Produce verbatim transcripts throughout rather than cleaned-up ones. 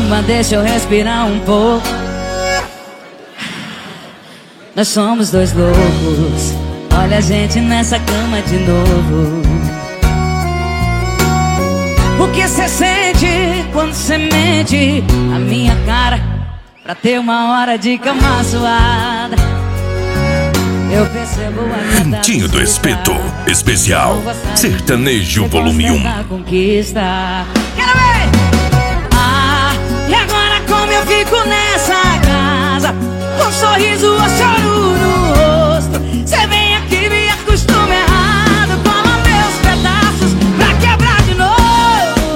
Calma, deixa eu respirar um pouco. Nós somos dois loucos. Olha a gente nessa cama de novo. O que cê sente quando cê mente a minha cara pra ter uma hora de cama suada? Eu percebo a Ventinho do Espeto Especial Sertanejo Volume um. Conquista. Quero ver! Ah, e agora como eu fico nessa casa, com um sorriso ou choro no rosto? Cê vem aqui, me acostuma errado, cola meus pedaços pra quebrar de novo.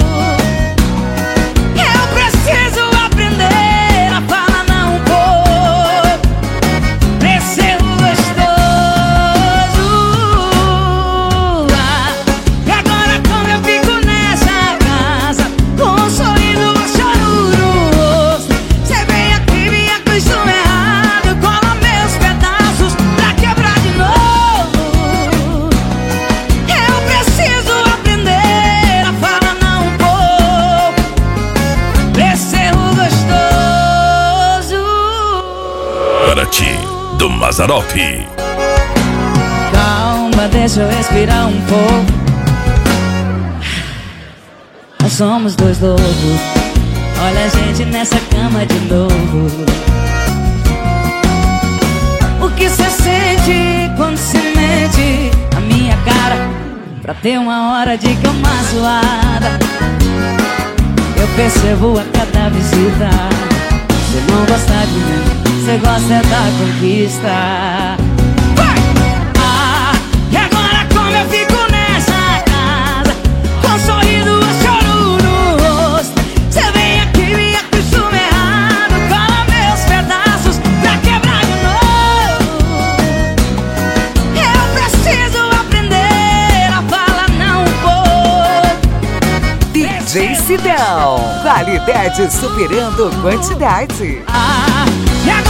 Eu preciso aprender a falar não um pouco pra ser gostoso. Ah, e agora como eu fico nessa casa, com um sorriso ou choro no rosto? Cê vem aqui, me acostuma errado, cola meus pedaços pra quebrar de novo. Eu preciso aprender a falar não um pouco pra ser gostoso. Paraty do Mazzaropi. Calma, deixa eu respirar um pouco. Nós somos dois loucos. Olha a gente nessa cama de novo. O que cê sente quando se mente a minha cara pra ter uma hora de cama suada? Eu percebo a cada visita. Cê não gosta de mim, cê gosta é da conquista. Vai! Ah, e agora como eu fico nessa casa, com um sorriso ou choro no rosto? Cê vem aqui, me acostuma errado, cola meus pedaços pra quebrar de novo. Eu preciso aprender a falar não um pouco. D J Sidão, qualidade superando quantidade. Ah, e agora